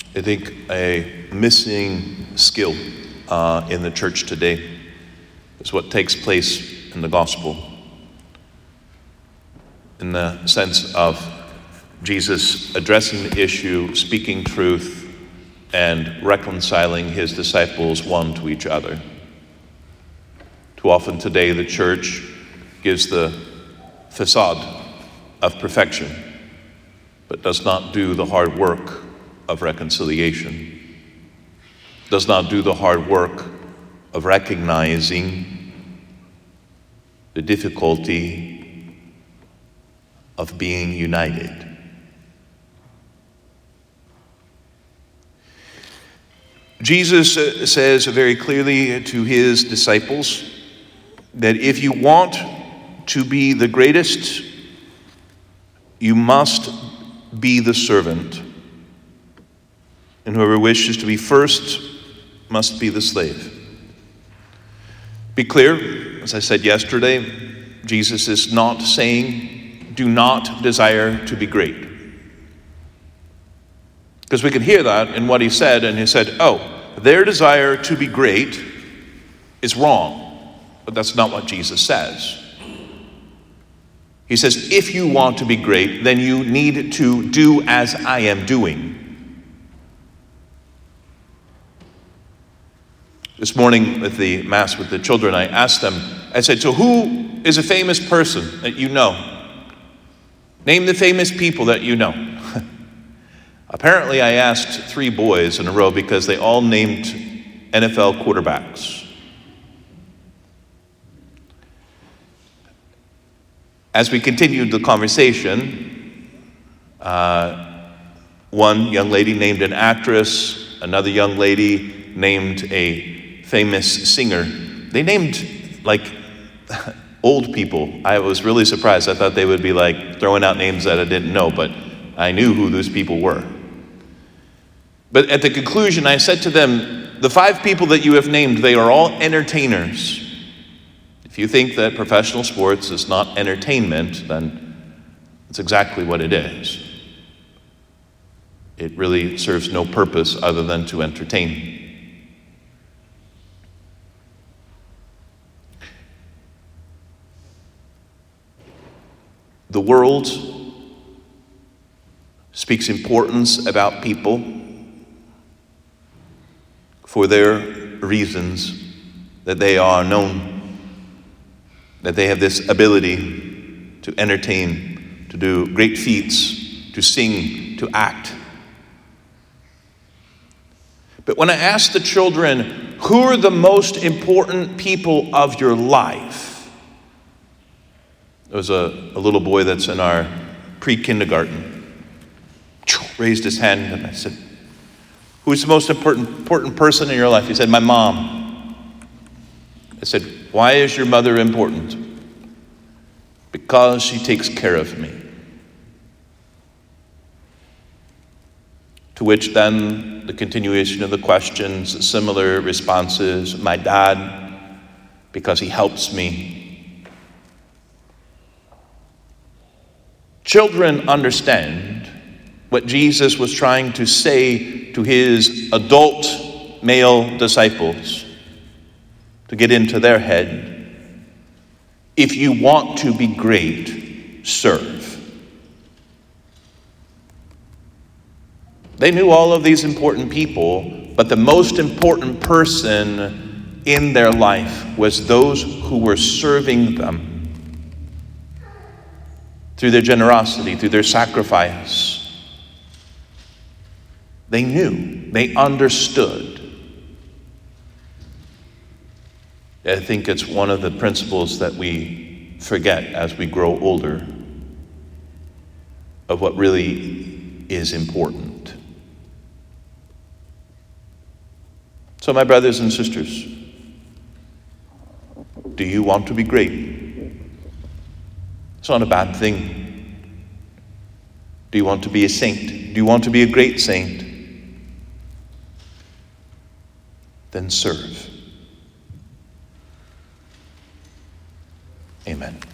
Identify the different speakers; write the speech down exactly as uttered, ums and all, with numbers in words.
Speaker 1: I think a missing skill uh, in the church today is what takes place in the gospel, in the sense of Jesus addressing the issue, speaking truth, and reconciling his disciples one to each other. Too often today, the church gives the facade of perfection, but does not do the hard work of reconciliation, does not do the hard work of recognizing the difficulty of being united. Jesus says very clearly to his disciples that if you want to be the greatest, you must be the servant. And whoever wishes to be first must be the slave. Be clear, as I said yesterday, Jesus is not saying, do not desire to be great. Because we can hear that in what he said, and he said, oh, their desire to be great is wrong. But that's not what Jesus says. He says, if you want to be great, then you need to do as I am doing. This morning with the Mass with the children, I asked them, I said, so who is a famous person that you know? Name the famous people that you know. Apparently, I asked three boys in a row because they all named N F L quarterbacks. As we continued the conversation, uh, one young lady named an actress, another young lady named a famous singer. They named like old people. I was really surprised. I thought they would be like throwing out names that I didn't know, but I knew who those people were. But at the conclusion, I said to them, the five people that you have named, they are all entertainers. If you think that professional sports is not entertainment, then that's exactly what it is. It really serves no purpose other than to entertain. The world speaks importance about people for their reasons, that they are known, that they have this ability to entertain, to do great feats, to sing, to act. But when I ask the children, who are the most important people of your life? There was a, a little boy that's in our pre-kindergarten, raised his hand, and I said, who's the most important, important person in your life? He said, my mom. I said, why is your mother important? Because she takes care of me. To which then the continuation of the questions, similar responses, my dad, because he helps me. Children understand what Jesus was trying to say to his adult male disciples, to get into their head. If you want to be great, serve. They knew all of these important people, but the most important person in their life was those who were serving them. Through their generosity, through their sacrifice. They knew, they understood. I think it's one of the principles that we forget as we grow older of what really is important. So my brothers and sisters, do you want to be great? It's not a bad thing. Do you want to be a saint? Do you want to be a great saint? Then serve. Amen.